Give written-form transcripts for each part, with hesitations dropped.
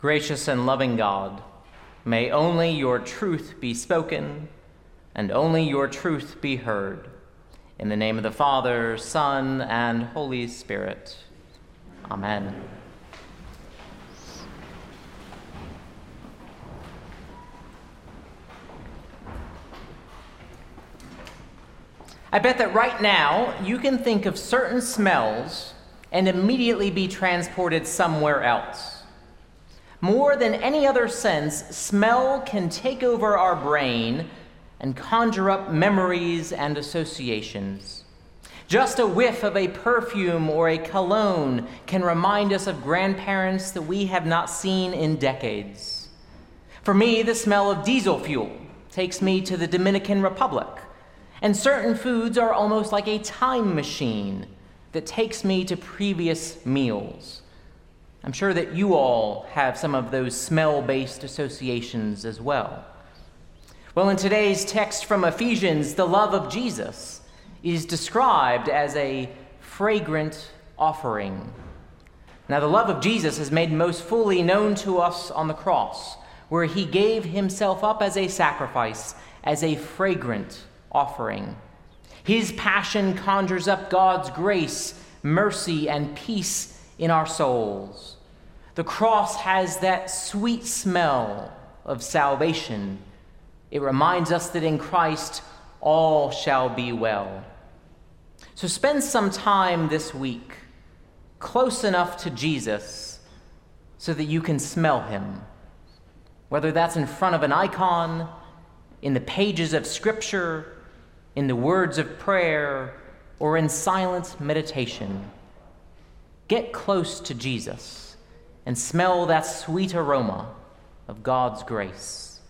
Gracious and loving God, may only your truth be spoken and only your truth be heard. In the name of the Father, Son, and Holy Spirit. Amen. I bet that right now you can think of certain smells and immediately be transported somewhere else. More than any other sense, smell can take over our brain and conjure up memories and associations. Just a whiff of a perfume or a cologne can remind us of grandparents that we have not seen in decades. For me, the smell of diesel fuel takes me to the Dominican Republic, and certain foods are almost like a time machine that takes me to previous meals. I'm sure that you all have some of those smell-based associations as well. Well, in today's text from Ephesians, the love of Jesus is described as a fragrant offering. Now, the love of Jesus is made most fully known to us on the cross, where he gave himself up as a sacrifice, as a fragrant offering. His passion conjures up God's grace, mercy, and peace in our souls. The cross has that sweet smell of salvation. It reminds us that in Christ all shall be well. So spend some time this week close enough to Jesus so that you can smell him. Whether that's in front of an icon, in the pages of Scripture, in the words of prayer, or in silent meditation. Get close to Jesus and smell that sweet aroma of God's grace.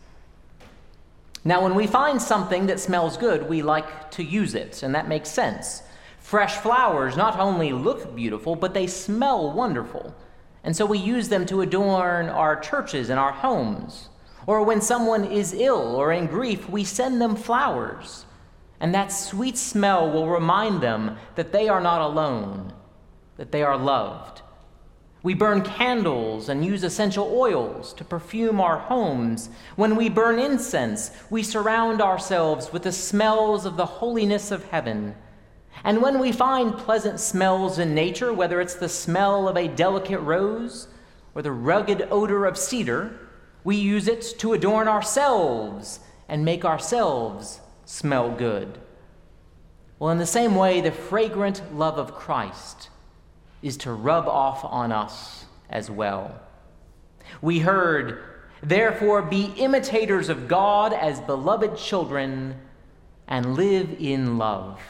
Now, when we find something that smells good, we like to use it, and that makes sense. Fresh flowers not only look beautiful, but they smell wonderful. And so we use them to adorn our churches and our homes. Or when someone is ill or in grief, we send them flowers. And that sweet smell will remind them that they are not alone, that they are loved. We burn candles and use essential oils to perfume our homes. When we burn incense, we surround ourselves with the smells of the holiness of heaven. And when we find pleasant smells in nature, whether it's the smell of a delicate rose or the rugged odor of cedar, we use it to adorn ourselves and make ourselves smell good. Well, in the same way, the fragrant love of Christ is to rub off on us as well. We heard, therefore, be imitators of God as beloved children and live in love.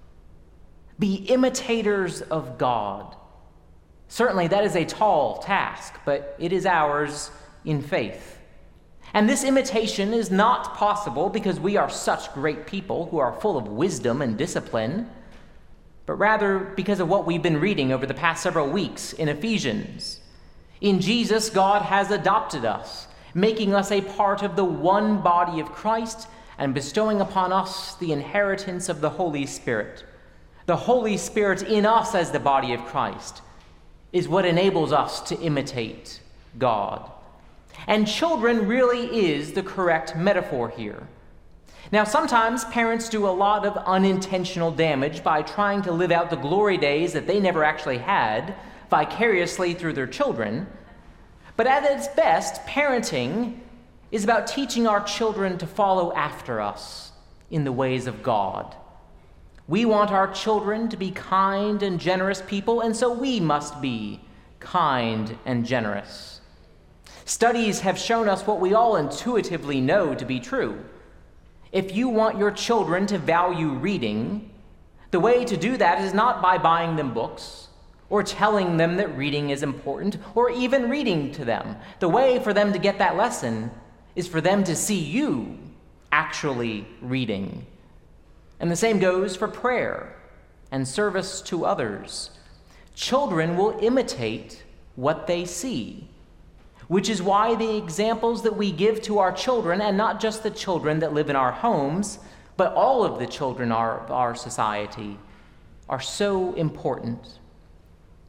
Be imitators of God. Certainly, that is a tall task, but it is ours in faith. And this imitation is not possible because we are such great people who are full of wisdom and discipline, but rather because of what we've been reading over the past several weeks in Ephesians. In Jesus, God has adopted us, making us a part of the one body of Christ and bestowing upon us the inheritance of the Holy Spirit. The Holy Spirit in us as the body of Christ is what enables us to imitate God. And children really is the correct metaphor here. Now, sometimes parents do a lot of unintentional damage by trying to live out the glory days that they never actually had vicariously through their children. But at its best, parenting is about teaching our children to follow after us in the ways of God. We want our children to be kind and generous people, and so we must be kind and generous. Studies have shown us what we all intuitively know to be true. If you want your children to value reading, the way to do that is not by buying them books or telling them that reading is important or even reading to them. The way for them to get that lesson is for them to see you actually reading. And the same goes for prayer and service to others. Children will imitate what they see, which is why the examples that we give to our children, and not just the children that live in our homes, but all of the children of our society, are so important.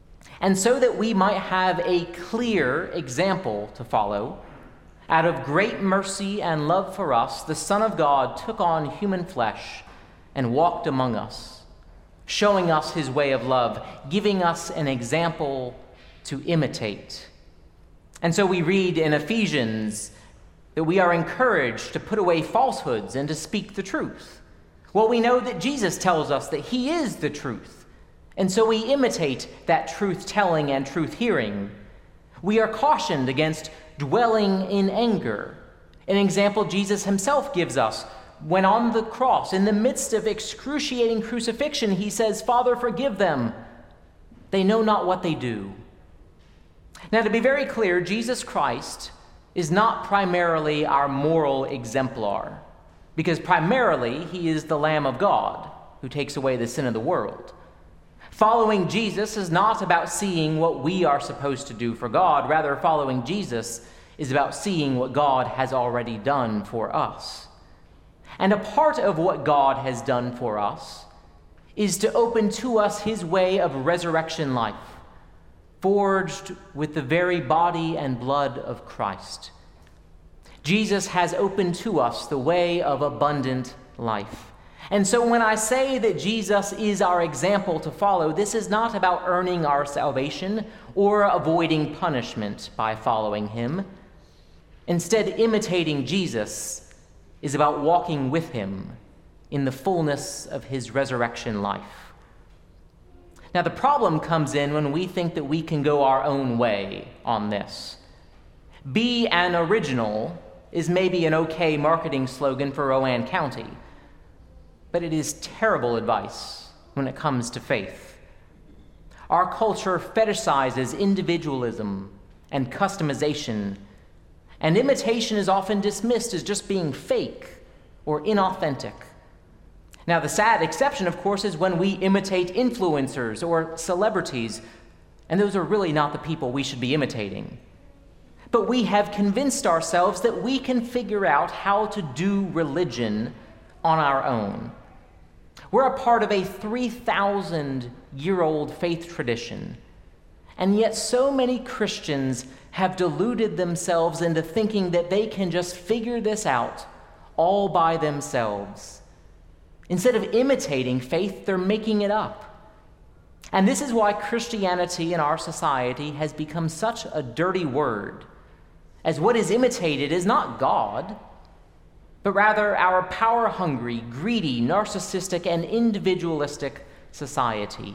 And so that we might have a clear example to follow, out of great mercy and love for us, the Son of God took on human flesh and walked among us, showing us his way of love, giving us an example to imitate. And so we read in Ephesians that we are encouraged to put away falsehoods and to speak the truth. Well, we know that Jesus tells us that he is the truth, and so we imitate that truth-telling and truth-hearing. We are cautioned against dwelling in anger, an example Jesus himself gives us when on the cross, in the midst of excruciating crucifixion, he says, "Father, forgive them. They know not what they do." Now, to be very clear, Jesus Christ is not primarily our moral exemplar, because primarily he is the Lamb of God who takes away the sin of the world. Following Jesus is not about seeing what we are supposed to do for God. Rather, following Jesus is about seeing what God has already done for us. And a part of what God has done for us is to open to us his way of resurrection life, forged with the very body and blood of Christ. Jesus has opened to us the way of abundant life. And so when I say that Jesus is our example to follow, this is not about earning our salvation or avoiding punishment by following him. Instead, imitating Jesus is about walking with him in the fullness of his resurrection life. Now, the problem comes in when we think that we can go our own way on this. Be an original is maybe an okay marketing slogan for Rowan County, but it is terrible advice when it comes to faith. Our culture fetishizes individualism and customization, and imitation is often dismissed as just being fake or inauthentic. Now, the sad exception, of course, is when we imitate influencers or celebrities, and those are really not the people we should be imitating. But we have convinced ourselves that we can figure out how to do religion on our own. We're a part of a 3,000-year-old faith tradition, and yet so many Christians have deluded themselves into thinking that they can just figure this out all by themselves. Instead of imitating faith, they're making it up. And this is why Christianity in our society has become such a dirty word, as what is imitated is not God, but rather our power-hungry, greedy, narcissistic, and individualistic society.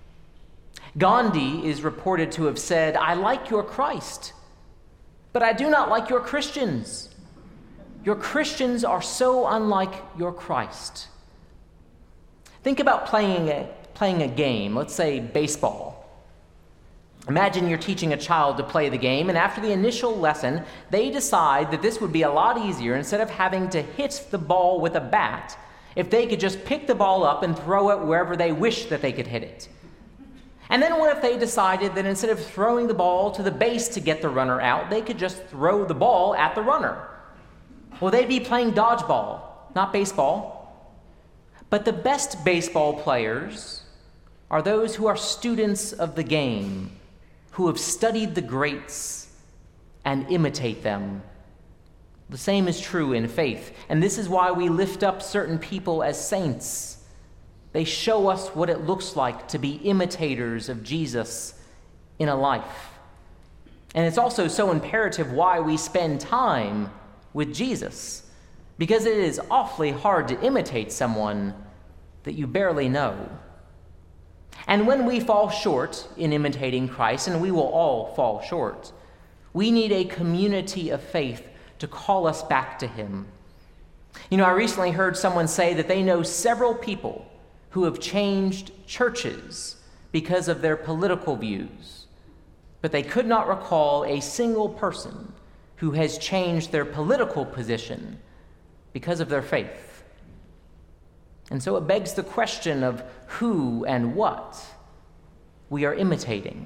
Gandhi is reported to have said, "I like your Christ, but I do not like your Christians. Your Christians are so unlike your Christ." Think about playing a game, let's say baseball. Imagine you're teaching a child to play the game, and after the initial lesson, they decide that this would be a lot easier instead of having to hit the ball with a bat, if they could just pick the ball up and throw it wherever they wish that they could hit it. And then what if they decided that instead of throwing the ball to the base to get the runner out, they could just throw the ball at the runner? Well, they'd be playing dodgeball, not baseball. But the best baseball players are those who are students of the game, who have studied the greats and imitate them. The same is true in faith, and this is why we lift up certain people as saints. They show us what it looks like to be imitators of Jesus in a life. And it's also so imperative why we spend time with Jesus, because it is awfully hard to imitate someone that you barely know. And when we fall short in imitating Christ, and we will all fall short, we need a community of faith to call us back to him. You know, I recently heard someone say that they know several people who have changed churches because of their political views, but they could not recall a single person who has changed their political position because of their faith. And so it begs the question of who and what we are imitating.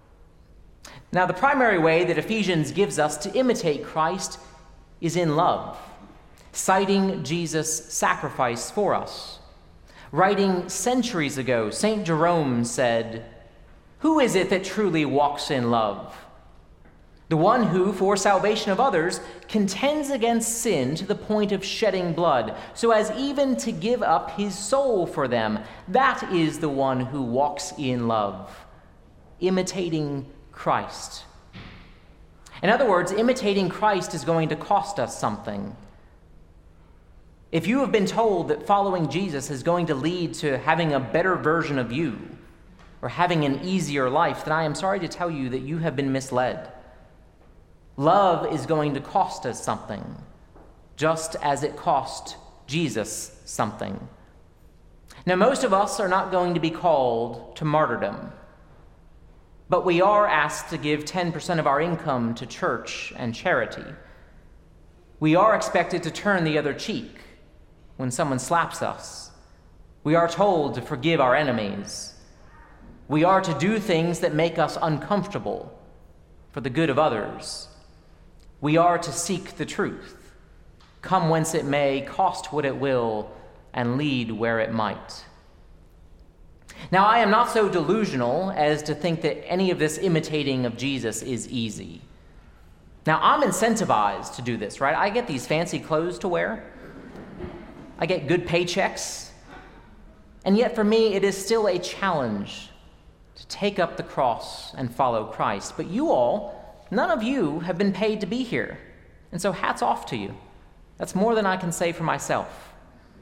Now, the primary way that Ephesians gives us to imitate Christ is in love, citing Jesus' sacrifice for us. Writing centuries ago, St. Jerome said, Who is it that truly walks in love? The one who, for salvation of others, contends against sin to the point of shedding blood, so as even to give up his soul for them. That is the one who walks in love, imitating Christ. In other words, imitating Christ is going to cost us something. If you have been told that following Jesus is going to lead to having a better version of you or having an easier life, then I am sorry to tell you that you have been misled. Love is going to cost us something, just as it cost Jesus something. Now, most of us are not going to be called to martyrdom, but we are asked to give 10% of our income to church and charity. We are expected to turn the other cheek when someone slaps us. We are told to forgive our enemies. We are to do things that make us uncomfortable for the good of others. We are to seek the truth, come whence it may, cost what it will, and lead where it might. Now, I am not so delusional as to think that any of this imitating of Jesus is easy. Now, I'm incentivized to do this, right? I get these fancy clothes to wear. I get good paychecks. And yet, for me, it is still a challenge to take up the cross and follow Christ. But you all, none of you have been paid to be here. And so hats off to you. That's more than I can say for myself.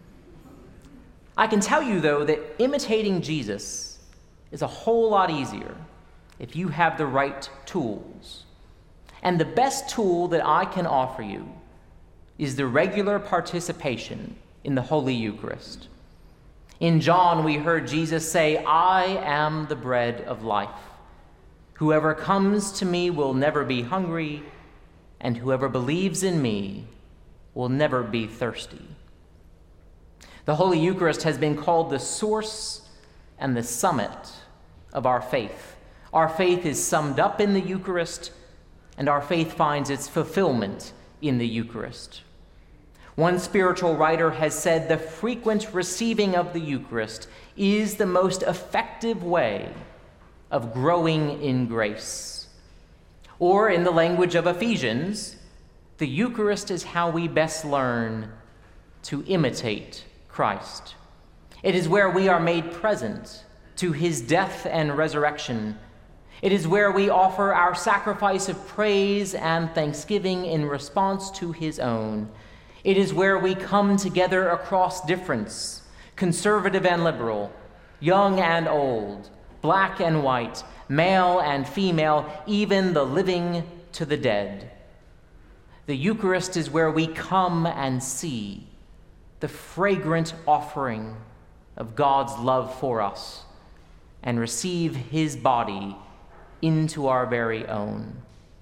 I can tell you, though, that imitating Jesus is a whole lot easier if you have the right tools. And the best tool that I can offer you is the regular participation in the Holy Eucharist. In John, we heard Jesus say, "I am the bread of life. Whoever comes to me will never be hungry, and whoever believes in me will never be thirsty." The Holy Eucharist has been called the source and the summit of our faith. Our faith is summed up in the Eucharist, and our faith finds its fulfillment in the Eucharist. One spiritual writer has said the frequent receiving of the Eucharist is the most effective way of growing in grace. Or, in the language of Ephesians, the Eucharist is how we best learn to imitate Christ. It is where we are made present to his death and resurrection. It is where we offer our sacrifice of praise and thanksgiving in response to his own. It is where we come together across difference, conservative and liberal, young and old, black and white, male and female, even the living to the dead. The Eucharist is where we come and see the fragrant offering of God's love for us and receive his body into our very own.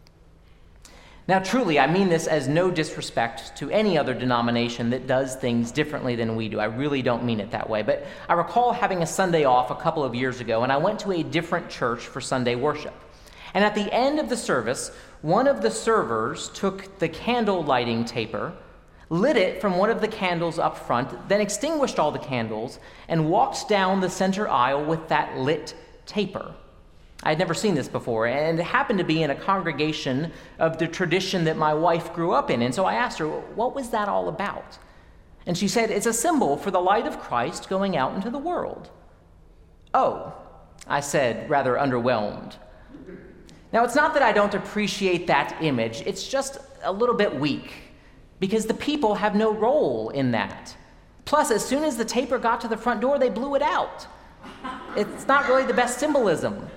Now, truly, I mean this as no disrespect to any other denomination that does things differently than we do. I really don't mean it that way. But I recall having a Sunday off a couple of years ago, and I went to a different church for Sunday worship. And at the end of the service, one of the servers took the candle lighting taper, lit it from one of the candles up front, then extinguished all the candles, and walked down the center aisle with that lit taper. I had never seen this before, and it happened to be in a congregation of the tradition that my wife grew up in. And so I asked her, what was that all about? And she said, it's a symbol for the light of Christ going out into the world. Oh, I said, rather underwhelmed. Now, it's not that I don't appreciate that image. It's just a little bit weak, because the people have no role in that. Plus, as soon as the taper got to the front door, they blew it out. It's not really the best symbolism.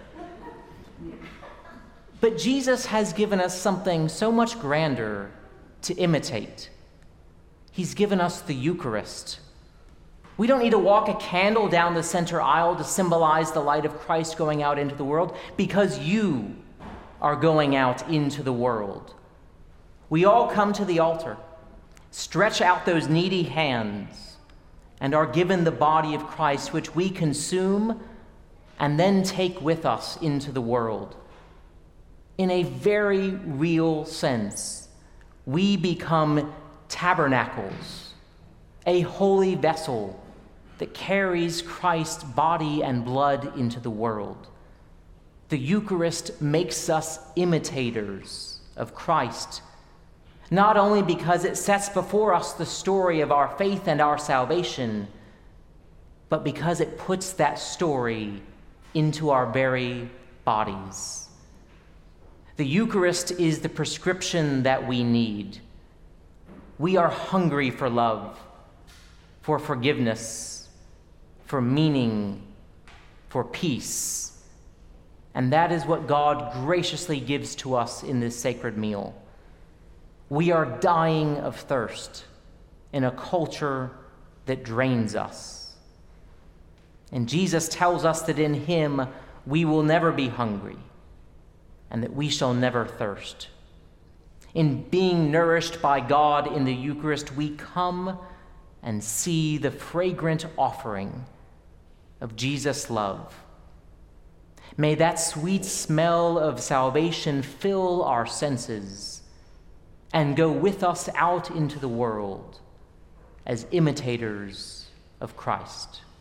But Jesus has given us something so much grander to imitate. He's given us the Eucharist. We don't need to walk a candle down the center aisle to symbolize the light of Christ going out into the world, because you are going out into the world. We all come to the altar, stretch out those needy hands, and are given the body of Christ, which we consume and then take with us into the world. In a very real sense, we become tabernacles, a holy vessel that carries Christ's body and blood into the world. The Eucharist makes us imitators of Christ, not only because it sets before us the story of our faith and our salvation, but because it puts that story into our very bodies. The Eucharist is the prescription that we need. We are hungry for love, for forgiveness, for meaning, for peace. And that is what God graciously gives to us in this sacred meal. We are dying of thirst in a culture that drains us. And Jesus tells us that in him we will never be hungry and that we shall never thirst. In being nourished by God in the Eucharist, we come and see the fragrant offering of Jesus' love. May that sweet smell of salvation fill our senses and go with us out into the world as imitators of Christ.